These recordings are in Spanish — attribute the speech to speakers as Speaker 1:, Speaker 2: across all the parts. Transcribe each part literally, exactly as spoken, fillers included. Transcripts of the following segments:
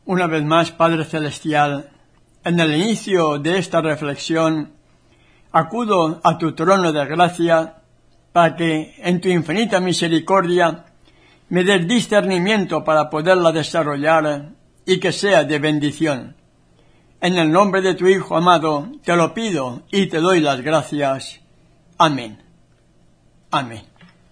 Speaker 1: Una vez más, Padre Celestial, en el inicio de esta reflexión, acudo a tu trono de gracia para que, en tu infinita misericordia, me des discernimiento para poderla desarrollar y que sea de bendición. En el nombre de tu Hijo amado, te lo pido y te doy las gracias. Amén. Amén.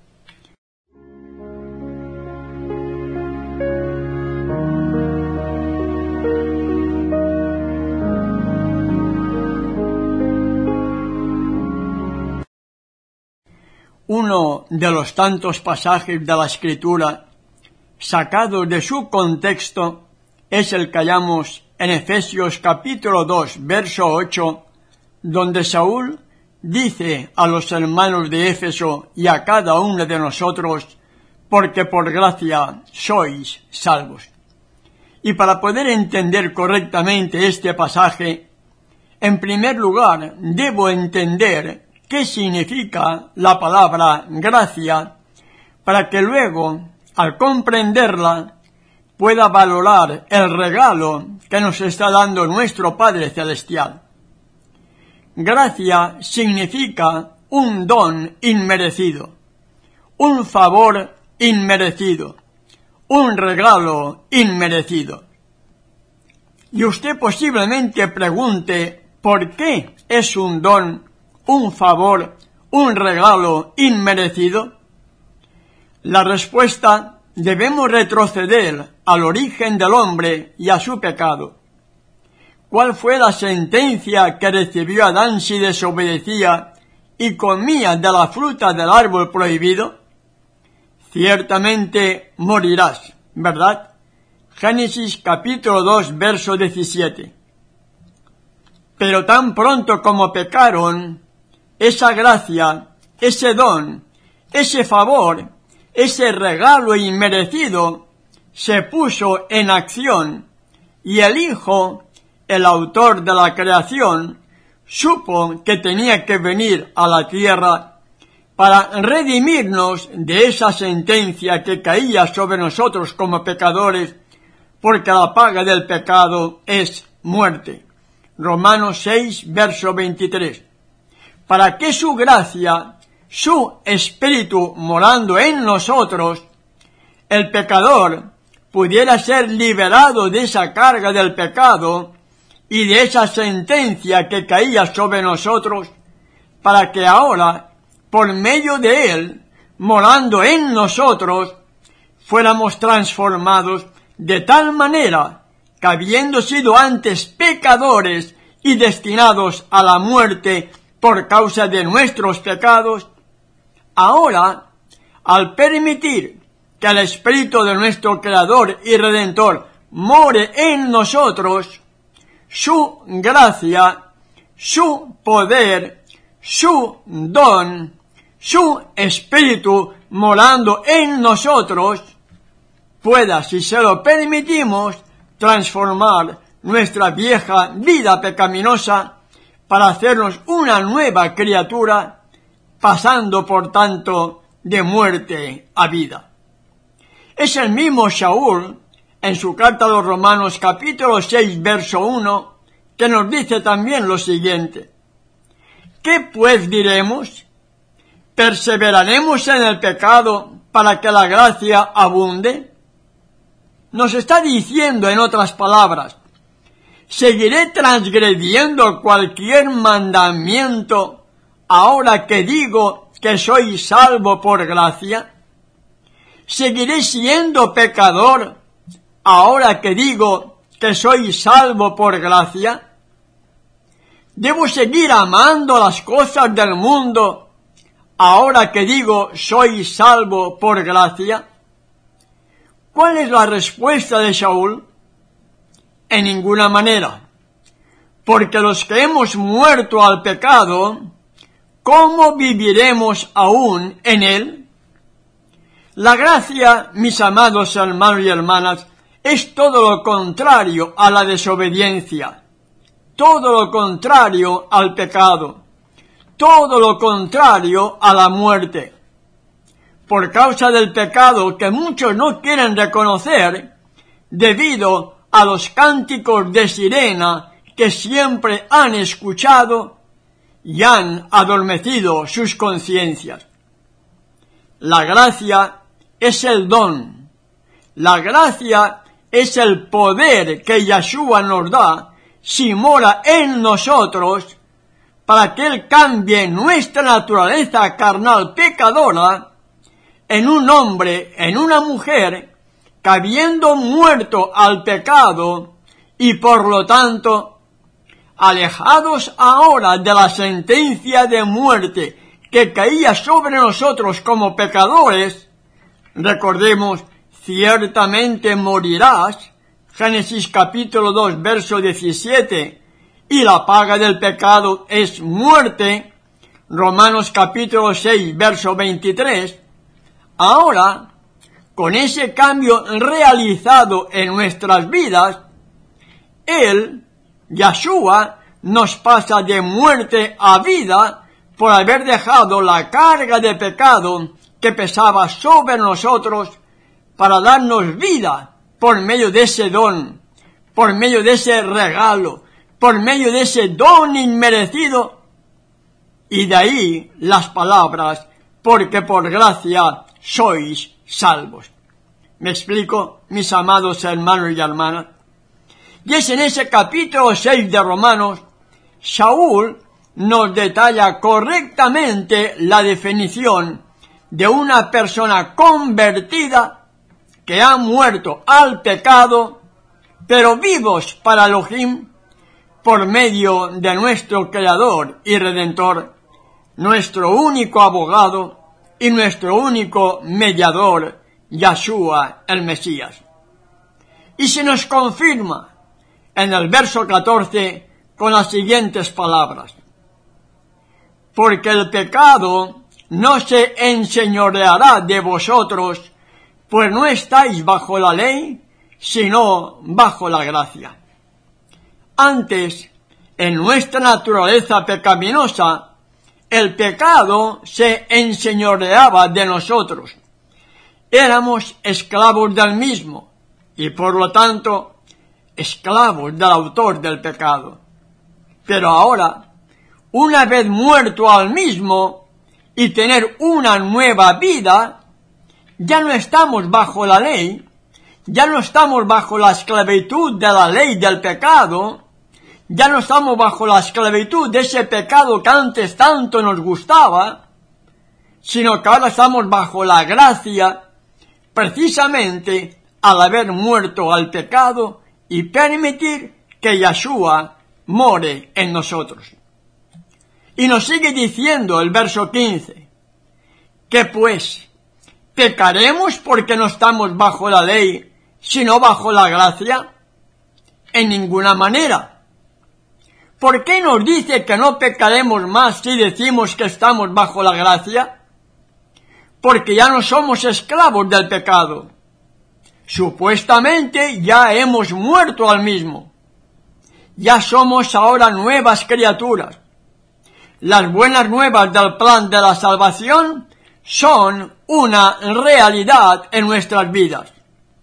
Speaker 1: Uno de los tantos pasajes de la Escritura sacados de su contexto es el que hallamos en Efesios capítulo dos, verso ocho, donde Saúl dice a los hermanos de Éfeso y a cada uno de nosotros, porque por gracia sois salvos. Y para poder entender correctamente este pasaje, en primer lugar debo entender qué significa la palabra gracia, para que luego, al comprenderla, pueda valorar el regalo que nos está dando nuestro Padre Celestial. Gracia significa un don inmerecido, un favor inmerecido, un regalo inmerecido. Y usted posiblemente pregunte, ¿por qué es un don, un favor, un regalo inmerecido? La respuesta: debemos retroceder al origen del hombre y a su pecado. ¿Cuál fue la sentencia que recibió Adán si desobedecía y comía de la fruta del árbol prohibido? Ciertamente morirás, ¿verdad? Génesis capítulo dos, verso diecisiete. Pero tan pronto como pecaron, esa gracia, ese don, ese favor, ese regalo inmerecido se puso en acción, y el Hijo, el autor de la creación, supo que tenía que venir a la tierra para redimirnos de esa sentencia que caía sobre nosotros como pecadores, porque la paga del pecado es muerte. Romanos seis, verso veintitrés. Para que su gracia, su espíritu morando en nosotros, el pecador pudiera ser liberado de esa carga del pecado y de esa sentencia que caía sobre nosotros, para que ahora, por medio de él, morando en nosotros, fuéramos transformados de tal manera que, habiendo sido antes pecadores y destinados a la muerte por causa de nuestros pecados, ahora, al permitir que el Espíritu de nuestro Creador y Redentor more en nosotros, su gracia, su poder, su don, su Espíritu morando en nosotros, pueda, si se lo permitimos, transformar nuestra vieja vida pecaminosa para hacernos una nueva criatura, pasando por tanto de muerte a vida. Es el mismo Saúl, en su carta a los Romanos capítulo seis, verso uno, que nos dice también lo siguiente: ¿qué pues diremos? ¿Perseveraremos en el pecado para que la gracia abunde? Nos está diciendo, en otras palabras, ¿seguiré transgrediendo cualquier mandamiento ahora que digo que soy salvo por gracia? ¿Seguiré siendo pecador ahora que digo que soy salvo por gracia? ¿Debo seguir amando las cosas del mundo ahora que digo soy salvo por gracia? ¿Cuál es la respuesta de Saúl? En ninguna manera, porque los que hemos muerto al pecado, ¿cómo viviremos aún en él? La gracia, mis amados hermanos y hermanas, es todo lo contrario a la desobediencia, todo lo contrario al pecado, todo lo contrario a la muerte. Por causa del pecado que muchos no quieren reconocer, debido a los cánticos de sirena que siempre han escuchado y han adormecido sus conciencias. La gracia es el don. La gracia es el poder que Yeshua nos da si mora en nosotros para que Él cambie nuestra naturaleza carnal pecadora en un hombre, en una mujer, que habiendo muerto al pecado y por lo tanto alejados ahora de la sentencia de muerte que caía sobre nosotros como pecadores, recordemos, ciertamente morirás, Génesis capítulo dos, verso diecisiete, y la paga del pecado es muerte, Romanos capítulo seis, verso veintitrés, ahora, con ese cambio realizado en nuestras vidas, Él, Yeshua, nos pasa de muerte a vida por haber dejado la carga de pecado que pesaba sobre nosotros para darnos vida por medio de ese don, por medio de ese regalo, por medio de ese don inmerecido. Y de ahí las palabras, porque por gracia sois salvos. ¿Me explico, mis amados hermanos y hermanas? Y es en ese capítulo seis de Romanos, Saúl nos detalla correctamente la definición de una persona convertida que ha muerto al pecado, pero vivos para Elohim, por medio de nuestro Creador y Redentor, nuestro único abogado y nuestro único mediador, Yeshua el Mesías. Y se nos confirma en el verso catorce con las siguientes palabras: porque el pecado no se enseñoreará de vosotros, pues no estáis bajo la ley, sino bajo la gracia. Antes, en nuestra naturaleza pecaminosa, el pecado se enseñoreaba de nosotros. Éramos esclavos del mismo y por lo tanto esclavos del autor del pecado. Pero ahora, una vez muerto al mismo y tener una nueva vida, ya no estamos bajo la ley, ya no estamos bajo la esclavitud de la ley del pecado, ya no estamos bajo la esclavitud de ese pecado que antes tanto nos gustaba, sino que ahora estamos bajo la gracia, precisamente al haber muerto al pecado y permitir que Yeshua more en nosotros. Y nos sigue diciendo el verso quince, que pues, ¿pecaremos porque no estamos bajo la ley, sino bajo la gracia? En ninguna manera. ¿Por qué nos dice que no pecaremos más si decimos que estamos bajo la gracia? Porque ya no somos esclavos del pecado. Supuestamente ya hemos muerto al mismo. Ya somos ahora nuevas criaturas. Las buenas nuevas del plan de la salvación son una realidad en nuestras vidas.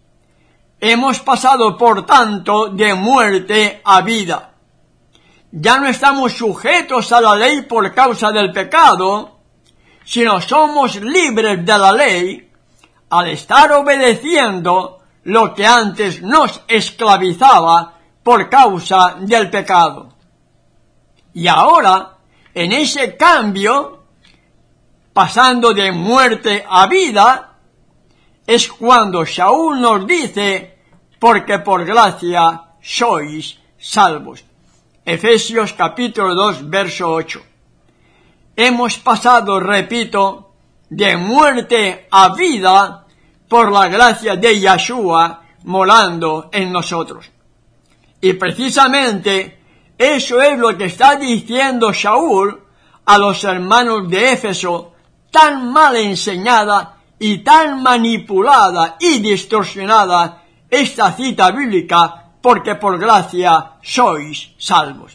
Speaker 1: Hemos pasado, por tanto, de muerte a vida. Ya no estamos sujetos a la ley por causa del pecado, sino somos libres de la ley al estar obedeciendo lo que antes nos esclavizaba por causa del pecado. Y ahora, en ese cambio, pasando de muerte a vida, es cuando Saúl nos dice, porque por gracia sois salvos. Efesios capítulo dos, verso ocho. Hemos pasado, repito, de muerte a vida por la gracia de Yeshua morando en nosotros. Y precisamente eso es lo que está diciendo Saúl a los hermanos de Éfeso, tan mal enseñada y tan manipulada y distorsionada esta cita bíblica, porque por gracia sois salvos.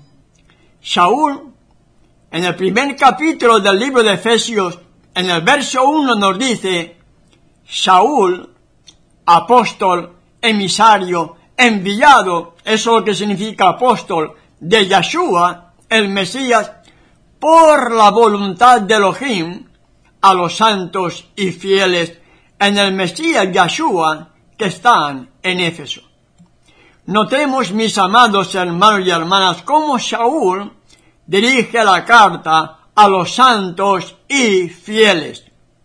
Speaker 1: Saúl, en el primer capítulo del libro de Efesios, en el verso uno nos dice: Saúl, apóstol, emisario, enviado, eso es lo que significa apóstol, de Yeshua, el Mesías, por la voluntad de Elohim, a los santos y fieles en el Mesías Yeshua que están en Éfeso. Notemos, mis amados hermanos y hermanas, cómo Saúl dirige la carta a los santos y fieles,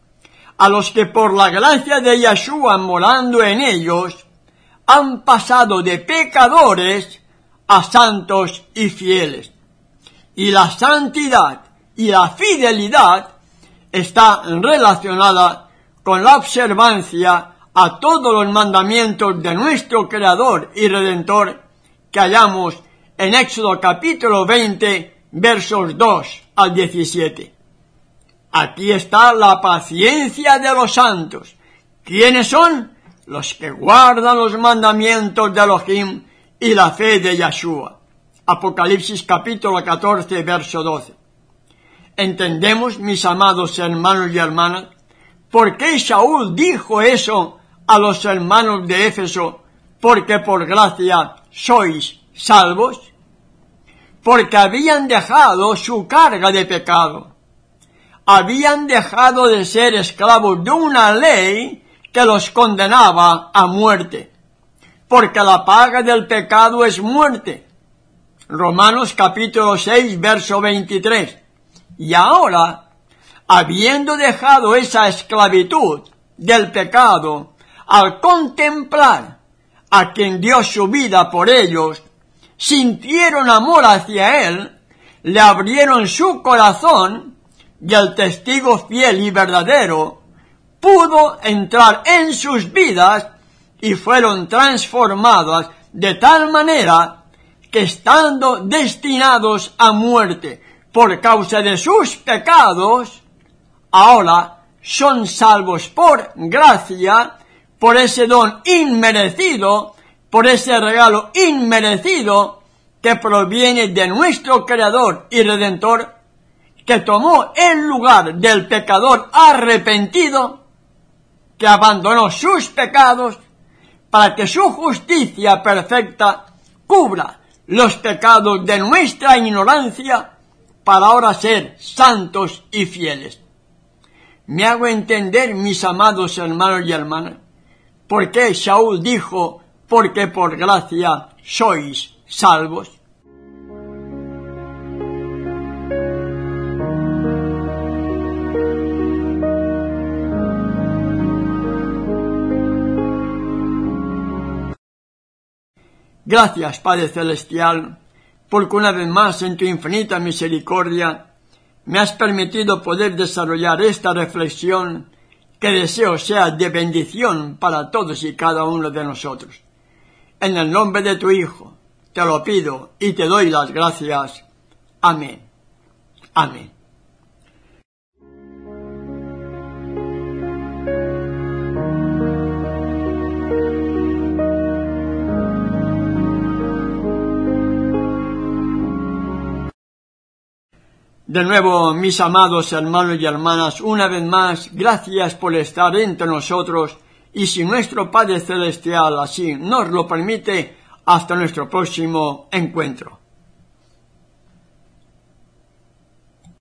Speaker 1: a los que por la gracia de Yeshua morando en ellos, han pasado de pecadores a santos y fieles. Y la santidad y la fidelidad está relacionada con la observancia a todos los mandamientos de nuestro Creador y Redentor que hallamos en Éxodo capítulo veinte, versos dos al diecisiete. Aquí está la paciencia de los santos. ¿Quiénes son? Los que guardan los mandamientos de Elohim y la fe de Yeshua. Apocalipsis capítulo catorce, verso doce. ¿Entendemos, mis amados hermanos y hermanas, por qué Saúl dijo eso a los hermanos de Éfeso? Porque por gracia sois salvos. Porque habían dejado su carga de pecado. Habían dejado de ser esclavos de una ley que los condenaba a muerte. Porque la paga del pecado es muerte. Romanos capítulo seis, verso veintitrés. Y ahora, habiendo dejado esa esclavitud del pecado, al contemplar a quien dio su vida por ellos, sintieron amor hacia él, le abrieron su corazón, y el testigo fiel y verdadero pudo entrar en sus vidas y fueron transformadas de tal manera que, estando destinados a muerte por causa de sus pecados, ahora son salvos por gracia, por ese don inmerecido, por ese regalo inmerecido que proviene de nuestro Creador y Redentor, que tomó el lugar del pecador arrepentido, que abandonó sus pecados para que su justicia perfecta cubra los pecados de nuestra ignorancia, para ahora ser santos y fieles. ¿Me hago entender, mis amados hermanos y hermanas? ¿Por qué Saúl dijo, porque por gracia sois salvos? Gracias, Padre Celestial, porque una vez más en tu infinita misericordia me has permitido poder desarrollar esta reflexión que deseo sea de bendición para todos y cada uno de nosotros. En el nombre de tu Hijo te lo pido y te doy las gracias. Amén. Amén. De nuevo, mis amados hermanos y hermanas, una vez más, gracias por estar entre nosotros, y si nuestro Padre Celestial así nos lo permite, hasta nuestro próximo encuentro.